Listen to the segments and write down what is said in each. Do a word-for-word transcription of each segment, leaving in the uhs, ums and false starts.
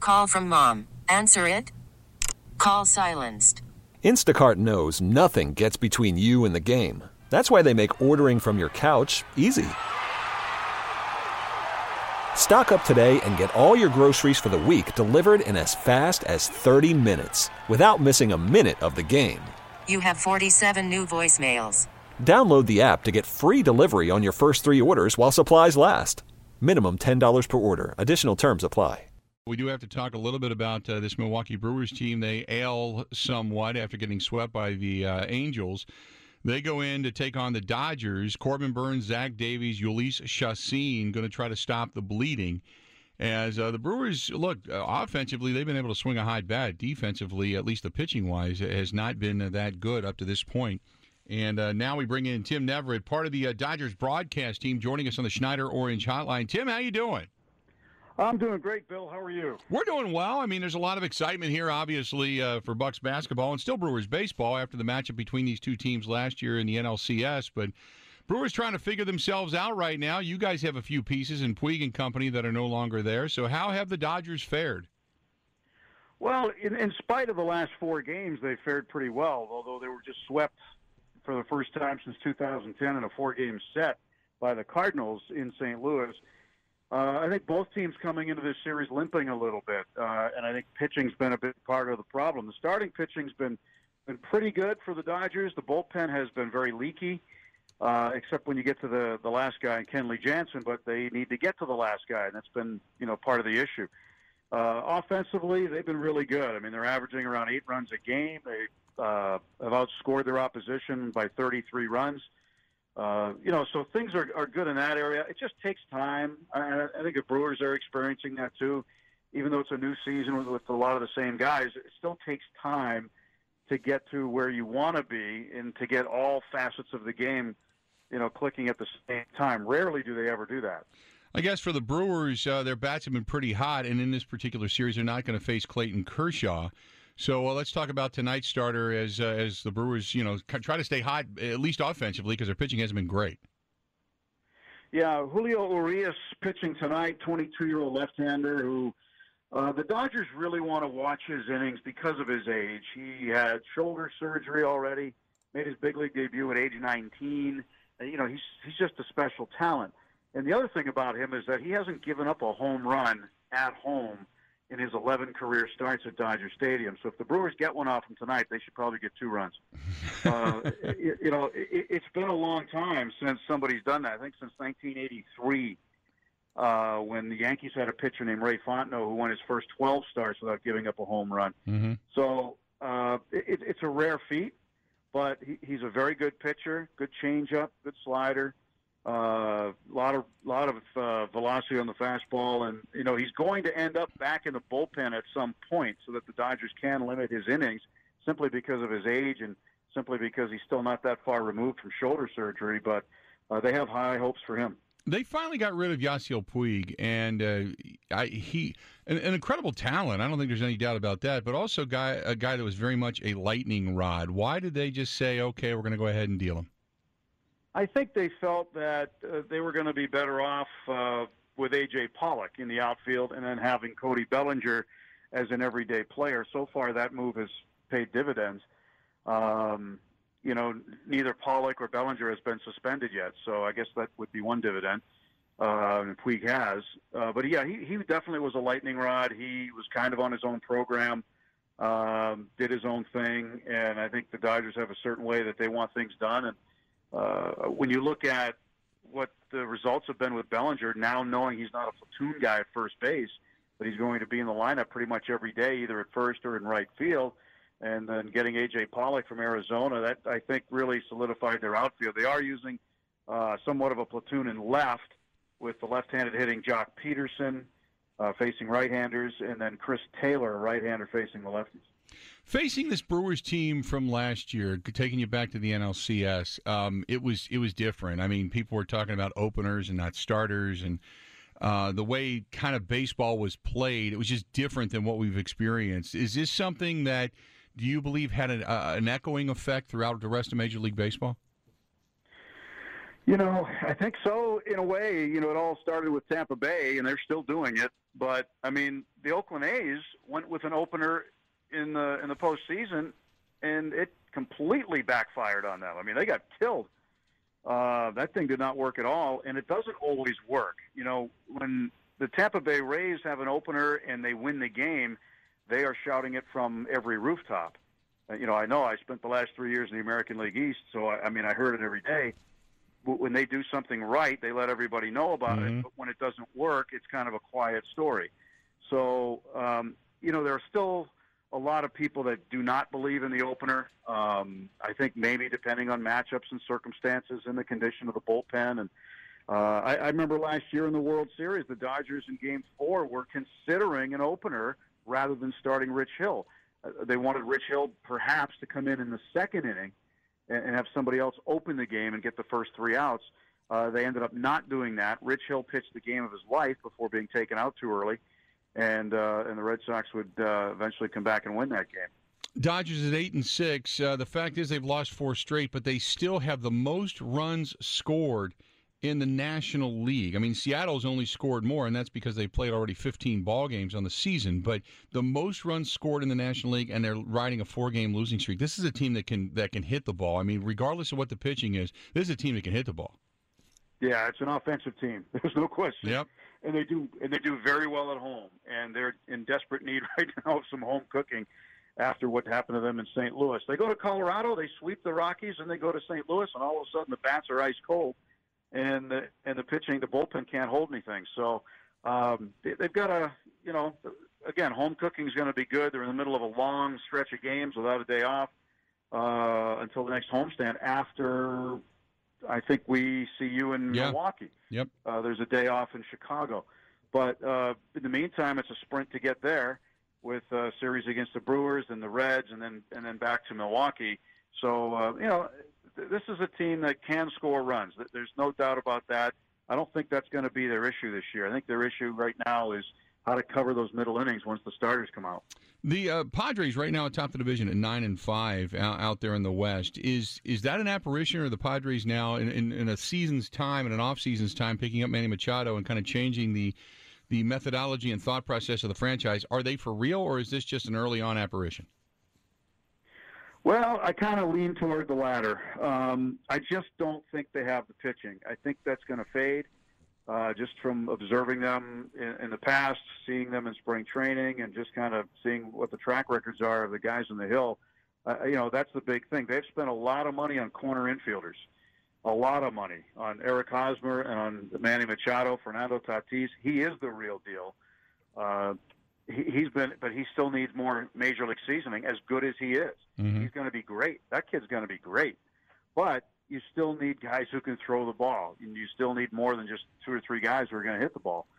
Call from mom. Answer it. Call silenced. Instacart knows nothing gets between you and the game. That's why they make ordering from your couch easy. Stock up today and get all your groceries for the week delivered in as fast as thirty minutes without missing a minute of the game. You have forty-seven new voicemails. Download the app to get free delivery on your first three orders while supplies last. Minimum ten dollars per order. Additional terms apply. We do have to talk a little bit about uh, this Milwaukee Brewers team. They ail somewhat after getting swept by the uh, Angels. They go in to take on the Dodgers. Corbin Burns, Zach Davies, Ulysses Chassin going to try to stop the bleeding. As uh, the Brewers, look, uh, offensively, they've been able to swing a high bat. Defensively, at least the pitching-wise, has not been uh, that good up to this point. And uh, now we bring in Tim Neverett, part of the uh, Dodgers broadcast team, joining us on the Schneider Orange Hotline. Tim, how you doing? I'm doing great, Bill. How are you? We're doing well. I mean, there's a lot of excitement here, obviously, uh, for Bucks basketball and still Brewers baseball after the matchup between these two teams last year in the N L C S. But Brewers trying to figure themselves out right now. You guys have a few pieces in Puig and company that are no longer there. So how have the Dodgers fared? Well, in, in spite of the last four games, they fared pretty well, although they were just swept for the first time since two thousand ten in a four-game set by the Cardinals in Saint Louis. Uh, I think both teams coming into this series limping a little bit, uh, and I think pitching's been a big part of the problem. The starting pitching's been been pretty good for the Dodgers. The bullpen has been very leaky, uh, except when you get to the, the last guy, Kenley Jansen, but they need to get to the last guy, and that's been, you know, part of the issue. Uh, offensively, they've been really good. I mean, they're averaging around eight runs a game. They uh, have outscored their opposition by thirty-three runs. Uh, you know, so things are, are good in that area. It just takes time. I, I think the Brewers are experiencing that too. Even though it's a new season with, with a lot of the same guys, it still takes time to get to where you want to be and to get all facets of the game, you know, clicking at the same time. Rarely do they ever do that. I guess for the Brewers, uh, their bats have been pretty hot, and in this particular series, they're not going to face Clayton Kershaw. So uh, let's talk about tonight's starter as uh, as the Brewers, you know, try to stay hot, at least offensively, because their pitching hasn't been great. Yeah, Julio Urias pitching tonight, twenty-two-year-old left-hander who uh, the Dodgers really want to watch his innings because of his age. He had shoulder surgery already, made his big league debut at age nineteen. And, you know, he's he's just a special talent. And the other thing about him is that he hasn't given up a home run at home in his eleven career starts at Dodger Stadium. So if the Brewers get one off him tonight, they should probably get two runs. Uh, you, you know, it, it's been a long time since somebody's done that. I think since nineteen eighty-three, uh, when the Yankees had a pitcher named Ray Fontenot who won his first twelve starts without giving up a home run. Mm-hmm. So uh, it, it's a rare feat, but he, he's a very good pitcher, good changeup, good slider. A uh, lot of lot of uh, velocity on the fastball, and you know he's going to end up back in the bullpen at some point, so that the Dodgers can limit his innings simply because of his age and simply because he's still not that far removed from shoulder surgery. But uh, they have high hopes for him. They finally got rid of Yasiel Puig, and uh, I, he an, an incredible talent. I don't think there's any doubt about that. But also guy a guy that was very much a lightning rod. Why did they just say, okay, we're going to go ahead and deal him? I think they felt that uh, they were going to be better off uh, with A J Pollock in the outfield and then having Cody Bellinger as an everyday player. So far, that move has paid dividends. Um, you know, neither Pollock or Bellinger has been suspended yet, so I guess that would be one dividend. Uh, and Puig has. Uh, but, yeah, he, he definitely was a lightning rod. He was kind of on his own program, um, did his own thing, and I think the Dodgers have a certain way that they want things done. And Uh, when you look at what the results have been with Bellinger, now knowing he's not a platoon guy at first base, but he's going to be in the lineup pretty much every day, either at first or in right field, and then getting A J Pollock from Arizona, that I think really solidified their outfield. They are using uh, somewhat of a platoon in left with the left-handed hitting Jock Peterson uh, facing right-handers, and then Chris Taylor, a right-hander, facing the lefties. Facing this Brewers team from last year, taking you back to the N L C S, um, it was it was different. I mean, people were talking about openers and not starters, and uh, the way kind of baseball was played, it was just different than what we've experienced. Is this something that do you believe had an, uh, an echoing effect throughout the rest of Major League Baseball? You know, I think so in a way. You know, it all started with Tampa Bay, and they're still doing it. But, I mean, the Oakland A's went with an opener in the in the postseason, and it completely backfired on them. I mean, they got killed. Uh, that thing did not work at all, and it doesn't always work. You know, when the Tampa Bay Rays have an opener and they win the game, they are shouting it from every rooftop. Uh, you know, I know I spent the last three years in the American League East, so, I, I mean, I heard it every day. When they do something right, they let everybody know about mm-hmm. it. But when it doesn't work, it's kind of a quiet story. So, um, you know, there are still a lot of people that do not believe in the opener. Um, I think maybe depending on matchups and circumstances and the condition of the bullpen. And uh, I, I remember last year in the World Series, the Dodgers in Game Four were considering an opener rather than starting Rich Hill. Uh, they wanted Rich Hill perhaps to come in in the second inning and have somebody else open the game and get the first three outs. Uh, they ended up not doing that. Rich Hill pitched the game of his life before being taken out too early, and uh, and the Red Sox would uh, eventually come back and win that game. Dodgers at eight and six. Uh, the fact is they've lost four straight, but they still have the most runs scored in the National League. I mean, Seattle's only scored more, and that's because they played already fifteen ball games on the season. But the most runs scored in the National League, and they're riding a four-game losing streak. This is a team that can that can hit the ball. I mean, regardless of what the pitching is, this is a team that can hit the ball. Yeah, it's an offensive team. There's no question. Yep. And they do and they do very well at home, and they're in desperate need right now of some home cooking after what happened to them in Saint Louis. They go to Colorado, they sweep the Rockies, and they go to Saint Louis, and all of a sudden the bats are ice cold. And the, and the pitching, the bullpen can't hold anything. So um, they, they've got a, you know, again, home cooking is going to be good. They're in the middle of a long stretch of games without a day off uh, until the next homestand after, I think we see you in yeah. Milwaukee. Yep. Uh, there's a day off in Chicago. But uh, in the meantime, it's a sprint to get there with a series against the Brewers and the Reds and then and then back to Milwaukee. So, uh, you know, this is a team that can score runs. There's no doubt about that. I don't think that's going to be their issue this year. I think their issue right now is how to cover those middle innings once the starters come out. The uh, Padres right now atop the division at nine and five out, out there in the West. Is is that an apparition, or the Padres now in, in, in a season's time and an off season's time picking up Manny Machado and kind of changing the the methodology and thought process of the franchise? Are they for real, or is this just an early on apparition? Well, I kind of lean toward the latter. Um, I just don't think they have the pitching. I think that's going to fade uh, just from observing them in, in the past, seeing them in spring training, and just kind of seeing what the track records are of the guys on the hill. Uh, you know, that's the big thing. They've spent a lot of money on corner infielders, a lot of money on Eric Hosmer and on Manny Machado, Fernando Tatis. He is the real deal. Uh, he, he's been, but he still needs more major league seasoning, as good as he is. Mm-hmm. He's going to be great. That kid's going to be great. But you still need guys who can throw the ball. And you still need more than just two or three guys who are going to hit the ball.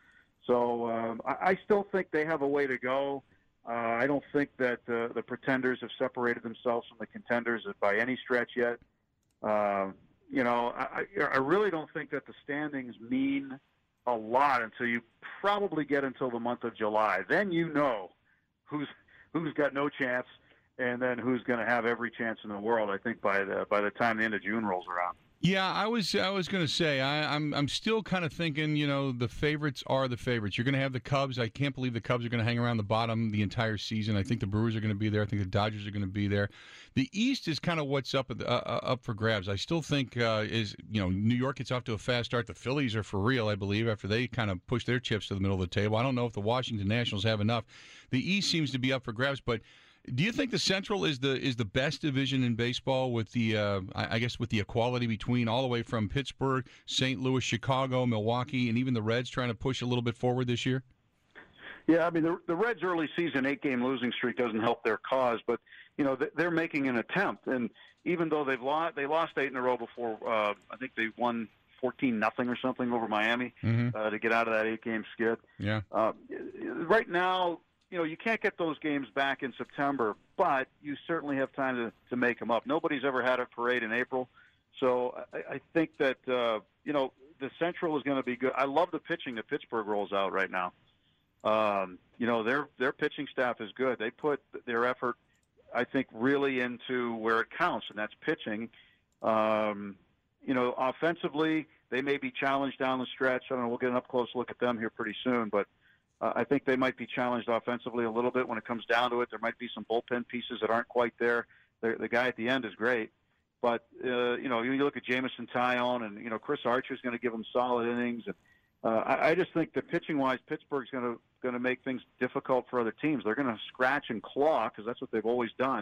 So um, I, I still think they have a way to go. Uh, I don't think that uh, the pretenders have separated themselves from the contenders by any stretch yet. Uh, you know, I, I really don't think that the standings mean a lot until you probably get until the month of July. Then you know who's who's got no chance, and then who's going to have every chance in the world. I think by the by the time the end of June rolls around. Yeah, I was I was going to say I, I'm I'm still kind of thinking, you know, the favorites are the favorites. You're going to have the Cubs. I can't believe the Cubs are going to hang around the bottom the entire season. I think the Brewers are going to be there. I think the Dodgers are going to be there. The East is kind of what's up uh, up for grabs. I still think uh, is you know New York gets off to a fast start. The Phillies are for real, I believe, after they kind of push their chips to the middle of the table. I don't know if the Washington Nationals have enough. The East seems to be up for grabs, but. Do you think the Central is the is the best division in baseball with the uh, I, I guess with the equality between all the way from Pittsburgh, Saint Louis, Chicago, Milwaukee, and even the Reds trying to push a little bit forward this year? Yeah, I mean the the Reds' early season eight game losing streak doesn't help their cause, but you know they're making an attempt, and even though they've lost they lost eight in a row before, uh, I think they won fourteen nothing or something over Miami mm-hmm. uh, to get out of that eight game skid. Yeah. Uh, right now. You know, you can't get those games back in September, but you certainly have time to, to make them up. Nobody's ever had a parade in April. So I, I think that, uh, you know, the Central is going to be good. I love the pitching that Pittsburgh rolls out right now. Um, you know, their their pitching staff is good. They put their effort, I think, really into where it counts, and that's pitching. Um, you know, offensively, they may be challenged down the stretch. I don't know. We'll get an up-close look at them here pretty soon, but uh, I think they might be challenged offensively a little bit when it comes down to it. There might be some bullpen pieces that aren't quite there. The, the guy at the end is great, but uh, you know, you look at Jameson Taillon, and you know, Chris Archer's going to give them solid innings, and uh, I, I just think that pitching-wise, Pittsburgh's going to going to make things difficult for other teams. They're going to scratch and claw because that's what they've always done.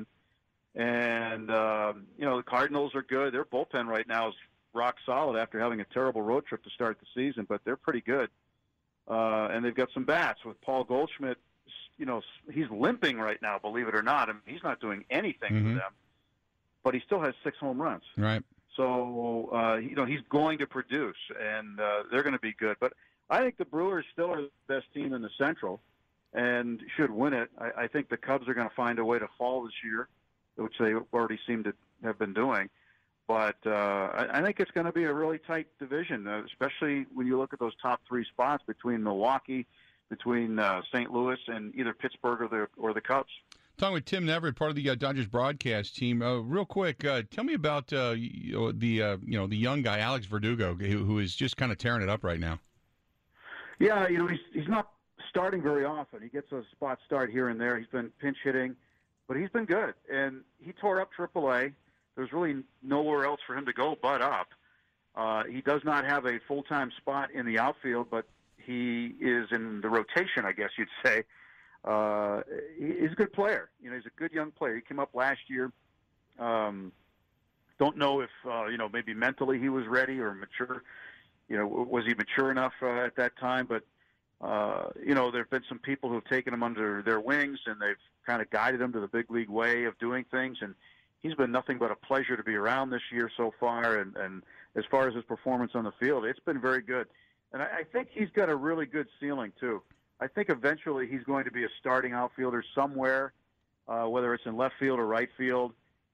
And, uh, you know, the Cardinals are good. Their bullpen right now is rock solid after having a terrible road trip to start the season, but they're pretty good. Uh, and they've got some bats with Paul Goldschmidt. You know, he's limping right now, believe it or not. I mean, he's not doing anything mm-hmm. for them, but he still has six home runs. Right. So, uh, you know, he's going to produce, and uh, they're going to be good. But I think the Brewers still are the best team in the Central and should win it. I, I think the Cubs are going to find a way to fall this year, which they already seem to have been doing. But uh, I, I think it's going to be a really tight division, uh, especially when you look at those top three spots between Milwaukee, between uh, Saint Louis, and either Pittsburgh or the or the Cubs. Talking with Tim Neverett, part of the uh, Dodgers broadcast team. Uh, real quick, uh, tell me about uh, you know, the uh, you know the young guy Alex Verdugo, who, who is just kind of tearing it up right now. Yeah, you know he's he's not starting very often. He gets a spot start here and there. He's been pinch hitting, but he's been good. And he tore up triple A. There's really nowhere else for him to go but up. Uh, he does not have a full-time spot in the outfield, but he is in the rotation, I guess you'd say. Uh, he's a good player. You know, he's a good young player. He came up last year. Um, don't know if, uh, you know, maybe mentally he was ready or mature. You know, was he mature enough uh, at that time? But, uh, you know, there have been some people who have taken him under their wings, and they've kind of guided him to the big league way of doing things. And he's been nothing but a pleasure to be around this year so far. And, and as far as his performance on the field, it's been very good. And I, I think he's got a really good ceiling, too. I think eventually he's going to be a starting outfielder somewhere, uh, whether it's in left field or right field.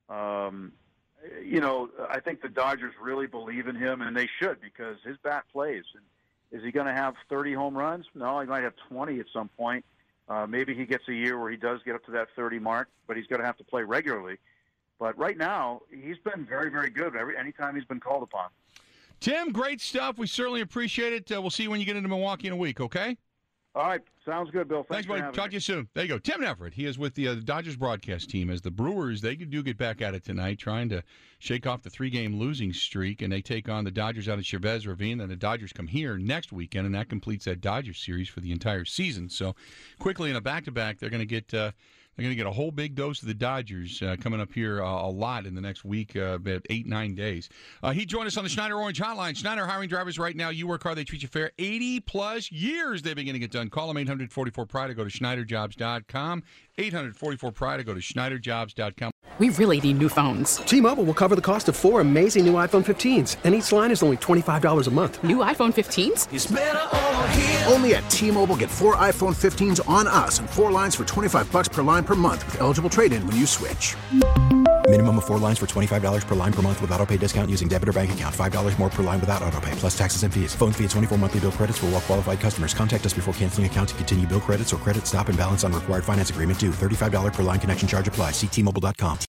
Um, you know, I think the Dodgers really believe in him, and they should, because his bat plays. And is he going to have thirty home runs? No, he might have twenty at some point. Uh, maybe he gets a year where he does get up to that thirty mark, but he's going to have to play regularly. But right now, he's been very, very good every anytime he's been called upon. Tim, great stuff. We certainly appreciate it. Uh, we'll see you when you get into Milwaukee in a week, okay? All right. Sounds good, Bill. Thanks, Thanks buddy. Talk me. to you soon. There you go. Tim Neverett. He is with the, uh, the Dodgers broadcast team as the Brewers, they do get back at it tonight, trying to shake off the three-game losing streak, and they take on the Dodgers out at Chavez Ravine. Then the Dodgers come here next weekend, and that completes that Dodgers series for the entire season. So quickly in a back-to-back, they're going to get uh, they're going to get a whole big dose of the Dodgers uh, coming up here uh, a lot in the next week, uh, about eight, nine days. Uh, he joined us on the Schneider Orange Hotline. Schneider hiring drivers right now. You work hard, they treat you fair. eighty-plus years they've been getting it done. Call them eight hundred forty-four Pride or go to Schneider Jobs dot com. eight hundred forty-four Pride or go to Schneider Jobs dot com. We really need new phones. T-Mobile will cover the cost of four amazing new iPhone fifteens, and each line is only twenty-five dollars a month. New iPhone fifteens? It's better over here. Only at T-Mobile, get four iPhone fifteens on us and four lines for twenty-five bucks per line per month with eligible trade-in when you switch. Minimum of four lines for twenty-five dollars per line per month with autopay discount using debit or bank account. five dollars more per line without autopay, plus taxes and fees. Phone fee at twenty-four monthly bill credits for well-qualified customers. Contact us before canceling account to continue bill credits or credit stop and balance on required finance agreement due. thirty-five dollars per line connection charge applies. See T Mobile dot com.